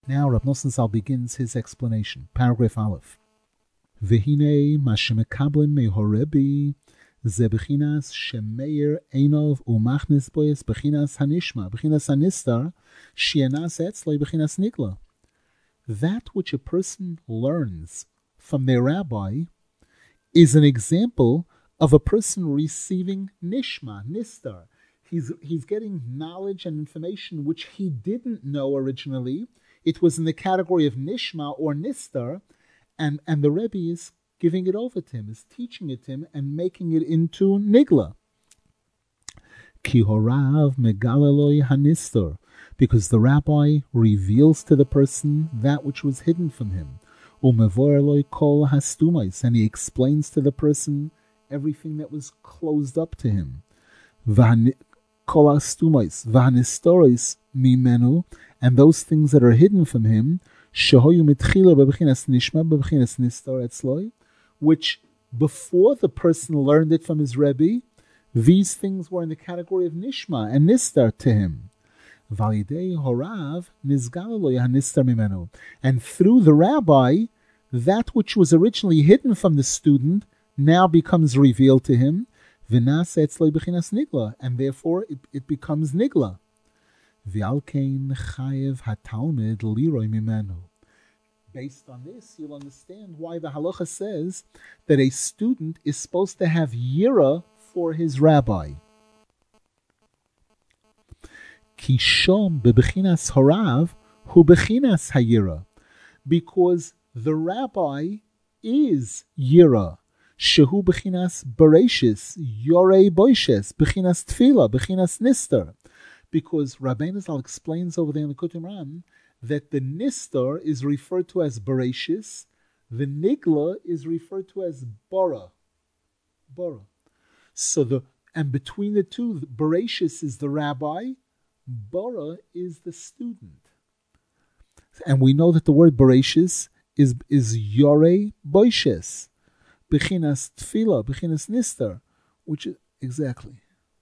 Now Rab Nosson Zal begins his explanation. Paragraph Aleph. V'hinei ma shemekablim mehorebi ze bechinas shemeir einov umachnis boyes bechinas hanishma bechinas hanistar she'enas etzloi bechinas nigla. That which a person learns from their rabbi is an example of a person receiving nishma, nistar. He's getting knowledge and information which he didn't know originally. It was in the category of nishma or nistar, and the Rebbe is giving it over to him, is teaching it to him, and making it into nigla. Ki horav megaleloi hanistar, because the rabbi reveals to the person that which was hidden from him. Umevoreloi kol hastumais, and he explains to the person everything that was closed up to him. Kol hastumais v'hanistoris mimenu, and those things that are hidden from him, shehoyu mitchila bebechinas nishma bebechinas nistar etzloi, which before the person learned it from his Rebbe, these things were in the category of nishma and nistar to him. Validei horav nizgaleloi hanistar mimenu, and through the rabbi, that which was originally hidden from the student now becomes revealed to him. V'nasa etzloi bechinas nigla, and therefore it becomes nigla. V'alkein chayev hatalmid liroi mimenu. Based on this, you'll understand why the halacha says that a student is supposed to have yira for his rabbi. Kishom bebechinas horav hu bechinas hayira, because the rabbi is yira. Shehu bechinas bereshis yorei boishes bechinas tefila bechinas nistar. Because Rabbeinu Zal explains over there in the Kutim Ram that the nistar is referred to as bereshis, the nigla is referred to as bara. So and between the two, bereshis is the rabbi, bara is the student. And we know that the word bereshis is yorei boishes, bechinas tefila, bechinas nistar, which is exactly.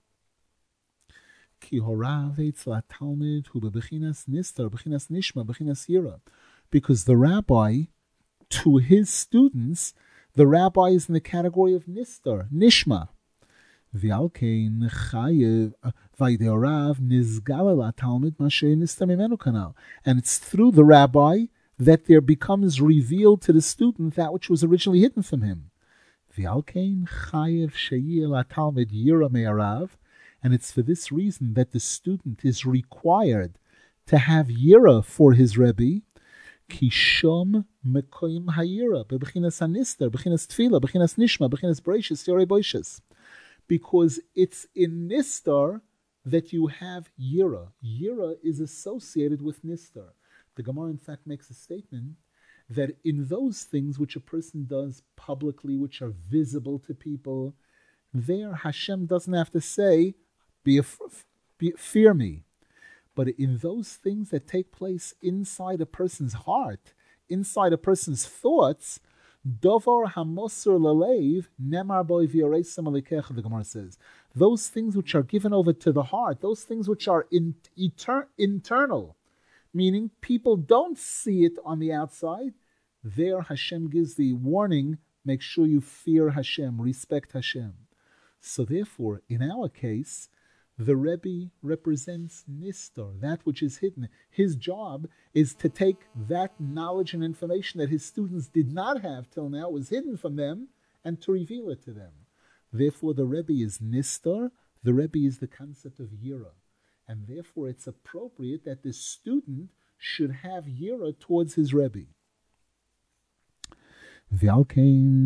Ki horav etzla talmid hu bechinas nistar, bechinas nishma, bechinas yira, because the rabbi, to his students, the rabbi is in the category of nistar, nishma. V'alkein chayev v'ayidei horav nizgalel talmid mashe nistar mimenu kanal, and it's through the rabbi that there becomes revealed to the student that which was originally hidden from him. V'alkein chayev sheyil talmid yira me'arav. And it's for this reason that the student is required to have yira for his Rebbe. Kishom mekoyim hayira bebechinas hanistar, bechinas tefila, bechinas nishma, bechinas bereshis yorei boishes. Because it's in nistar that you have yira. Yira is associated with nistar. The Gemara, in fact, makes a statement that in those things which a person does publicly, which are visible to people, there Hashem doesn't have to say, fear me. But in those things that take place inside a person's heart, inside a person's thoughts, Dovar hamosur lalev nemar boy v'yoreisem alikecha, the Gemara says. Those things which are given over to the heart, those things which are internal, meaning people don't see it on the outside, there Hashem gives the warning, make sure you fear Hashem, respect Hashem. So therefore, in our case, the Rebbe represents nistar, that which is hidden. His job is to take that knowledge and information that his students did not have till now, was hidden from them, and to reveal it to them. Therefore, the Rebbe is nistar, the Rebbe is the concept of yira. And therefore, it's appropriate that the student should have yira towards his Rebbe. And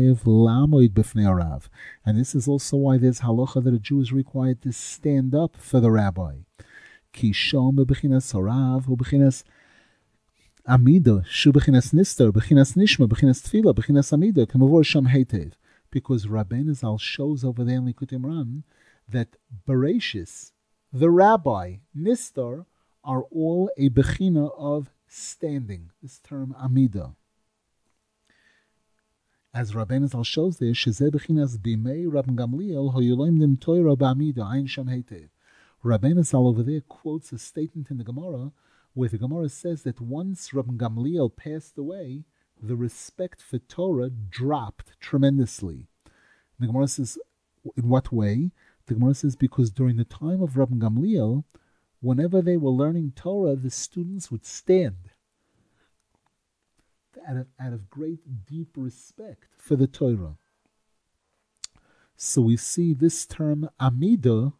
this is also why there's halacha that a Jew is required to stand up for the rabbi. Because Rabbeinu Zal shows over there in Likutei Moharan that Bereshis, the rabbi, Nistar, are all a bechina of standing. This term Amida. As Rabbeinu Zal shows there, Shezeh Bechinas Bimei Rabban Gamliel Hoyoloim Nim Toira Ba'amida Ein Sham Heitev. Rabbeinu Zal over there quotes a statement in the Gemara where the Gemara says that once Rabbi Gamliel passed away, the respect for Torah dropped tremendously. The Gemara says, in what way? The Gemara says, because during the time of Rabbi Gamliel, whenever they were learning Torah, the students would stand out of great, deep respect for the Torah. So we see this term, Amida,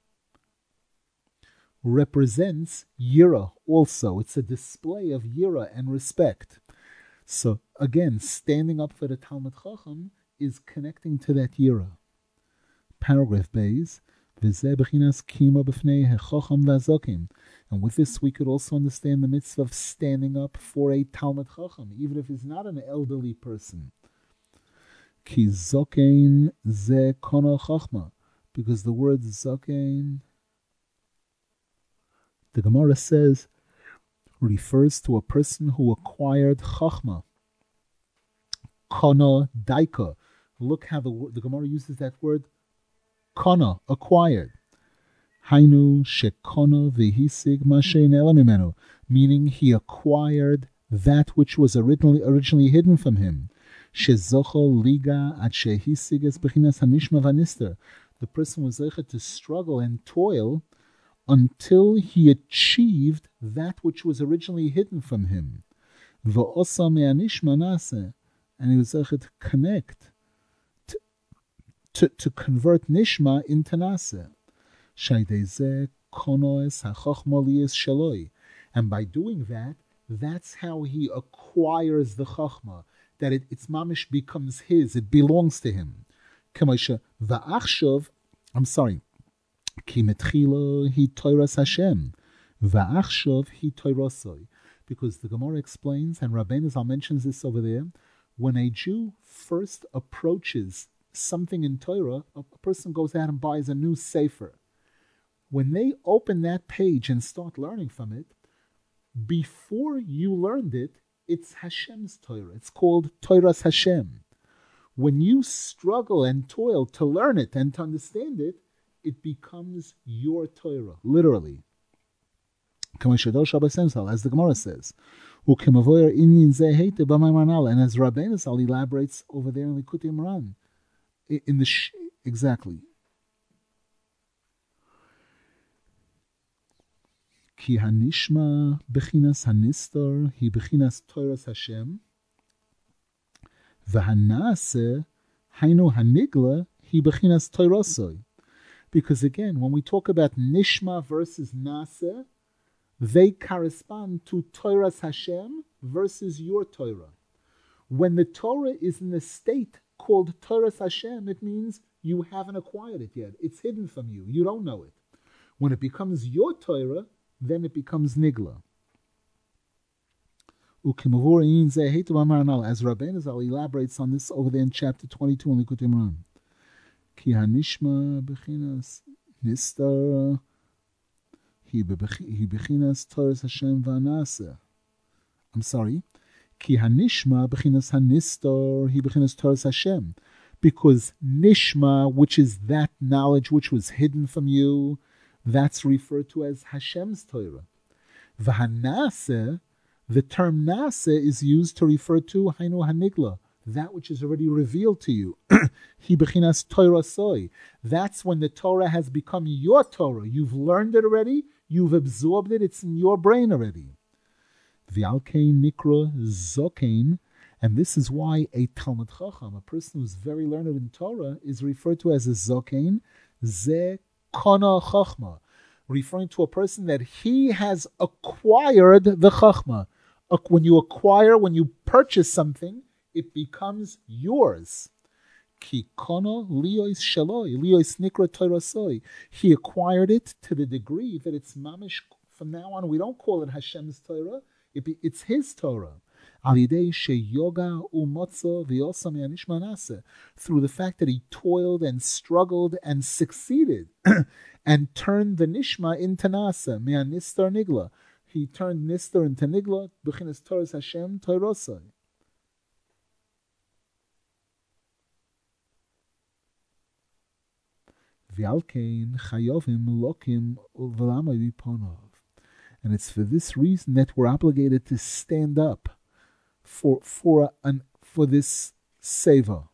represents Yira also. It's a display of Yira and respect. So again, standing up for the Talmud Chacham is connecting to that Yira. Paragraph Beis, V'zeh b'chinas kima b'fnei hechacham v'azokim. And with this we could also understand the mitzvah of standing up for a Talmud Chacham, even if he's not an elderly person. Ki zokein ze kono chachma. Because the word zokein, the Gemara says, refers to a person who acquired chachma. Kono daika. Look how the Gemara uses that word, kono, acquired. Hainu shekono v'hisig mashein ela mimenu. Meaning he acquired that which was originally hidden from him. Shezocho liga at shehisig es bechinas hanishma v'anister. The person was able to struggle and toil until he achieved that which was originally hidden from him. V'osa me'anishma nase. And he was able to connect, to convert nishma into nase. Shaydeze konoes hachachma liyes shaloi. And by doing that, that's how he acquires the chachma, that it's mamish becomes his, it belongs to him. K'maisha va'achshav, Ki metchila hi toiras Hashem, va'achshav hi toirasoi. Because the Gemara explains, and Rabbeinu Zal mentions this over there, when a Jew first approaches something in Torah, a person goes out and buys a new sefer. When they open that page and start learning from it, before you learned it, it's Hashem's Torah. It's called Toiras Hashem. When you struggle and toil to learn it and to understand it, it becomes your Torah, literally. As the Gemara says. And as Rabbeinu Zal elaborates over there in Likutei Moharan, exactly. Ki hanishma bechinas hanistor hi bechinas Toras Hashem, v'hanase hainu hanigla hi bechinas Torasoi. Because again, when we talk about nishma versus nase, they correspond to Toras Hashem versus your Torah. When the Torah is in a state called Toras Hashem, it means you haven't acquired it yet. It's hidden from you. You don't know it. When it becomes your Torah, then it becomes Nigla. As Rabbeinu Zal elaborates on this over there in chapter 22 in Likutei Moharan. Ki hanishma bechinas nistar hi bechinas Toras Hashem v'anase. Ki hanishma bechinas hanistar hi bechinas Toras Hashem. Because nishma, which is that knowledge which was hidden from you, that's referred to as Hashem's Torah. V'hanase, the term nase is used to refer to hainu hanigla, that which is already revealed to you. Hi bechinas Torasoi. That's when the Torah has become your Torah. You've learned it already. You've absorbed it. It's in your brain already. V'alkein nikra zokein. And this is why a Talmud Chacham, a person who's very learned in Torah, is referred to as a zokein. Ze Kana Chachma, referring to a person that he has acquired the Chachma. When you purchase something, it becomes yours. Ki Kana Liois Shaloi, Liois Nikra Torasoi. He acquired it to the degree that it's mamish. From now on, we don't call it Hashem's Torah, it's his Torah. Through the fact that he toiled and struggled and succeeded and turned the nishma into nasa, me'anistar nigla. He turned nistar into nigla, b'chinas Toras Hashem, Torosai. V'alkein chayovim lokim v'lamay biponov. And it's for this reason that we're obligated to stand up for this seva.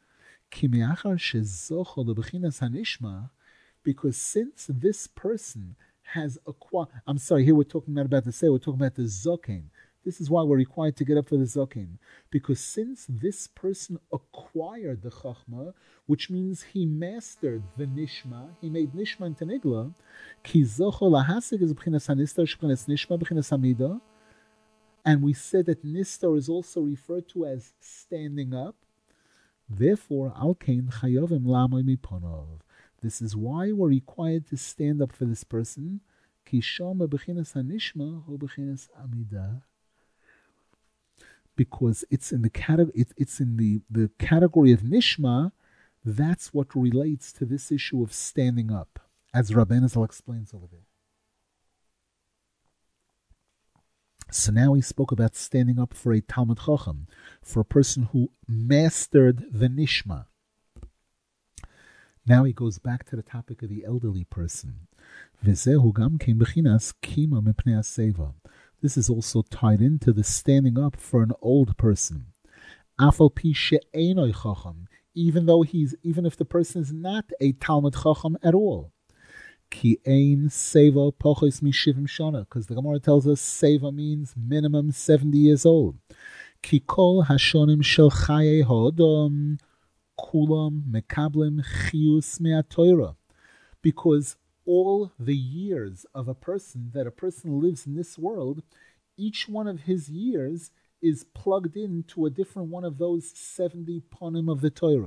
Because since this person has acquired, I'm sorry, here we're talking not about the seva, we're talking about the zoken. This is why we're required to get up for the zoken. Because since this person acquired the chachma, which means he mastered the nishma, he made nishma into nigla, ki zocho lahasig is b'chinas hanistar, sh'b'chinas nishma, b'chinas hamida. And we said that nistar is also referred to as standing up. Therefore, alkein chayovim lamoy miponov. This is why we're required to stand up for this person. Ki shama b'chinas hanishma or b'chinas amida. Because it's in the category, it's in the category of nishma. That's what relates to this issue of standing up, as Rabbeinu Zal explains over there. So now he spoke about standing up for a Talmid Chacham, for a person who mastered the nishma. Now he goes back to the topic of the elderly person. V'zehu gam kein b'chinas kima mipnei haseva. This is also tied into the standing up for an old person. Afal pi she'enoi chacham, even if the person is not a Talmid Chacham at all. Ki ein seva pochos mishivim shana, because the Gemara tells us seva means minimum 70 years old. Ki kol hashonim shel chaye ha'odam kulam mekablim chiyus me'atorah, because all the years of a person that a person lives in this world, each one of his years is plugged into a different one of those 70 panim of the Torah.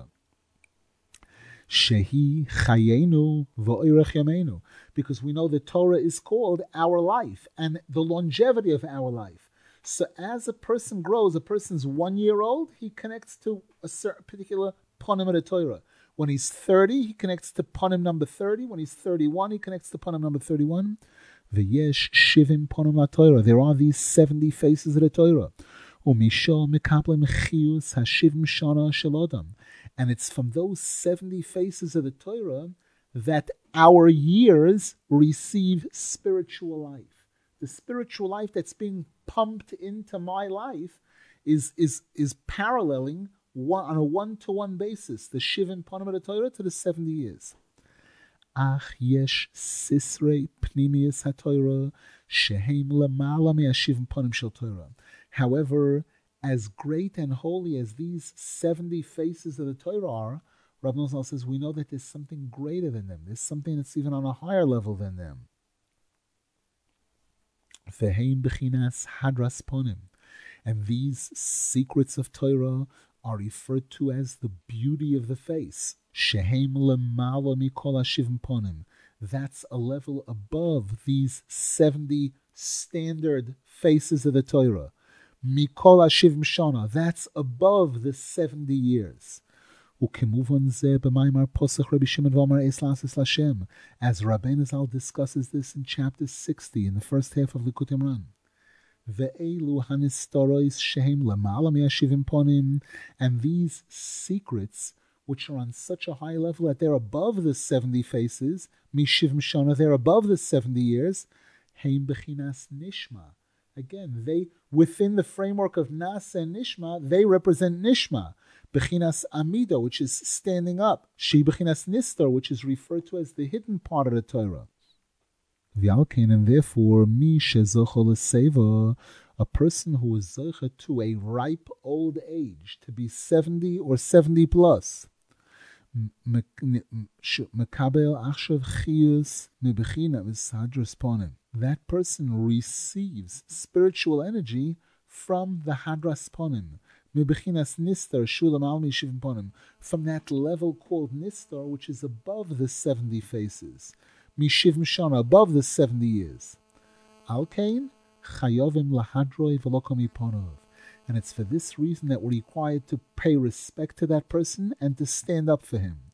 Shehi chayenu v'oirech yameinu, because we know the Torah is called our life and the longevity of our life. So as a person grows, a person's 1 year old, he connects to a certain particular panim of the Torah. When he's 30, he connects to panim number 30. When he's 31, he connects to panim number 31. V'yesh shivim panim la Torah. There are these 70 faces of the Torah. U'misho mekablim chiyus hashivim shana shel adam. And it's from those 70 faces of the Torah that our years receive spiritual life. The spiritual life that's being pumped into my life is paralleling on a one-to-one basis, the Shivim Panim of the Torah to the 70 years. Ach yesh sisrei pnimius haTorah shehem lemala me'ashivim panim shel Torah. However, as great and holy as these 70 faces of the Torah are, Rav Nosson says we know that there's something greater than them. There's something that's even on a higher level than them. Veheim b'chinas hadras ponim. And these secrets of Torah are referred to as the beauty of the face. Shehem lemala mikol hashivim ponim. That's a level above these 70 standard faces of the Torah. Mikol hashivim shana. That's above the 70 years. Ukemuvon zeh b'maimar posach Rabbi Shimon v'Amar Eis Lasis Lashem, as Rabbeinu Zal discusses this in chapter 60 in the first half of Likutei Moharan. Ve'elu hanistaros shehem lemala me'ashivim ponim, and these secrets, which are on such a high level that they're above the 70 faces, mishivim shana, they're above the 70 years, heim bechinas nishma. Again, they, within the framework of Nasa and Nishma, they represent Nishma. Bechinas Amida, which is standing up. She Bechinas Nistar, which is referred to as the hidden part of the Torah. V'alkein, and therefore, Mi shezochol seva, a person who is zocha to a ripe old age, to be 70 or 70 plus. Mekabel achshav chiyus mebechina v'sadras ponim. That person receives spiritual energy from the Hadras Ponim, Mebechinas Nistar Shulam Al Mishivim Ponim, from that level called Nistar, which is above the 70 faces, Mishivim Shana, above the 70 years. Alkein Chayovim Lahadroi Velokomi Ponov. And it's for this reason that we're required to pay respect to that person and to stand up for him.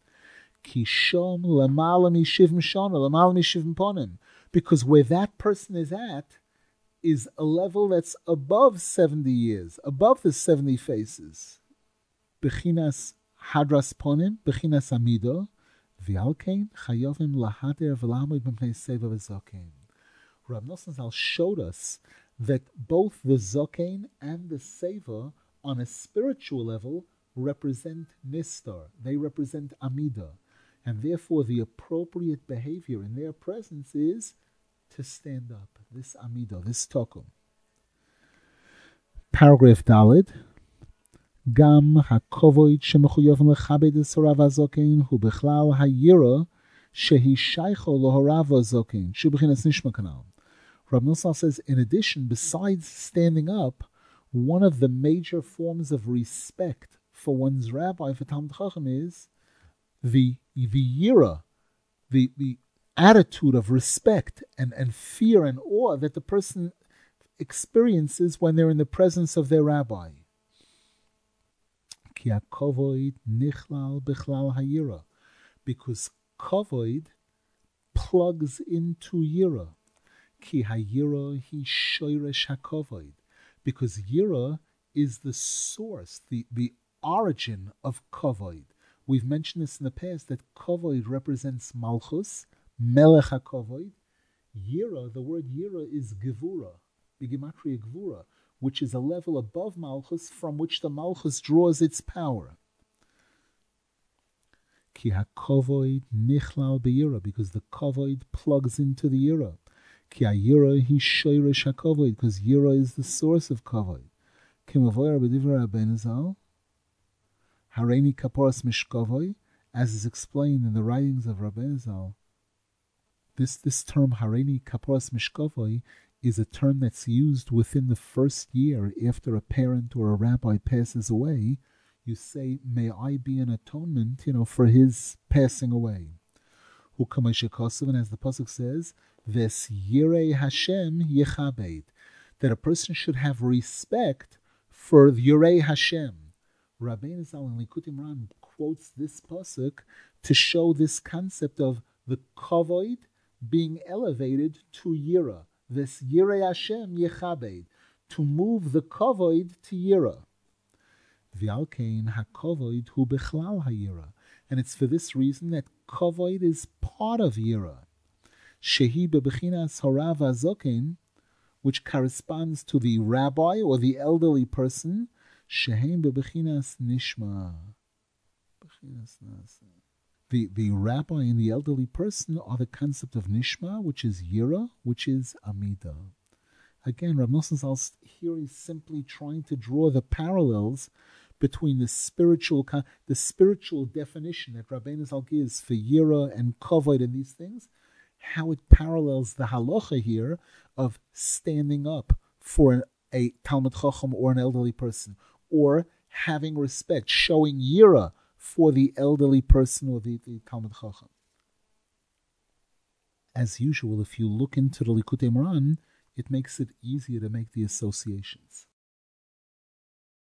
Kishom Lamala Mishivim Shana, Lamala Mishivim Ponim. Because where that person is at is a level that's above 70 years, above the 70 faces. Bechinas hadras ponim, bechinas amido, v'alkein chayovim lahader v'lamud b'mnei seva v'zokein. Rav Nosson Zal showed us that both the Zokain and the Seva, on a spiritual level, represent Nistar. They represent Amida. And therefore the appropriate behavior in their presence is to stand up. This Amida, this Tokum. Paragraph Dalid. Gam hakovoid shemechuyoven lechabed es harav hazokein hu bechlal hayira shehi shaycho loharav hazokein shu b'chinas nishma kanal. Rav Nosson says, in addition, besides standing up, one of the major forms of respect for one's rabbi, for Talmid Chacham, is the yira, the attitude of respect and fear and awe that the person experiences when they're in the presence of their rabbi. Ki hakovoid nichlal bichlal hayira, because kovoid plugs into yira. Ki hayira hi shoyresh hakovoid, because yira is the source, the origin of kovoid. We've mentioned this in the past, that kovoid represents malchus, melech hakovoid. Yira, the word yira is gevura, bigematria gevura, which is a level above malchus from which the malchus draws its power. Ki hakovoid nichlal b'yira, because the kovoid plugs into the yira. Ki hayira hi shoyresh hakovoid, because yira is the source of kovoid. Kimavoyer b'divrei Rabbeinu Zal, hareini kaporas mishkovoi, as is explained in the writings of Rabbeinu Zal. This term hareini kaporas mishkovoi is a term that's used within the first year after a parent or a rabbi passes away. You say, may I be an atonement, for his passing away. And as the pasuk says, Ves Yirei Hashem Yechabed, that a person should have respect for Yirei Hashem. Rabbeinu Zal in Likutei Moharan quotes this pasuk to show this concept of the kavod being elevated to Yira. Ves Yirei Hashem Yechabed, to move the kavod to Yira. V'alkein hakavod hu bechlal hayira, and it's for this reason that kavod is part of Yira. Shehi bebechinas harav hazokein, which corresponds to the rabbi or the elderly person. Shehem bebechinas nishma. The rabbi and the elderly person are the concept of nishma, which is yira, which is amida. Again, Rav Nosson Zal here is simply trying to draw the parallels between the spiritual definition that Rabbeinu Zal gives for yira and kavod and these things, how it parallels the halacha here of standing up for a Talmid Chacham or an elderly person, or having respect, showing yira for the elderly person or the Talmid Chacham. As usual, if you look into the Likutei Moharan, it makes it easier to make the associations.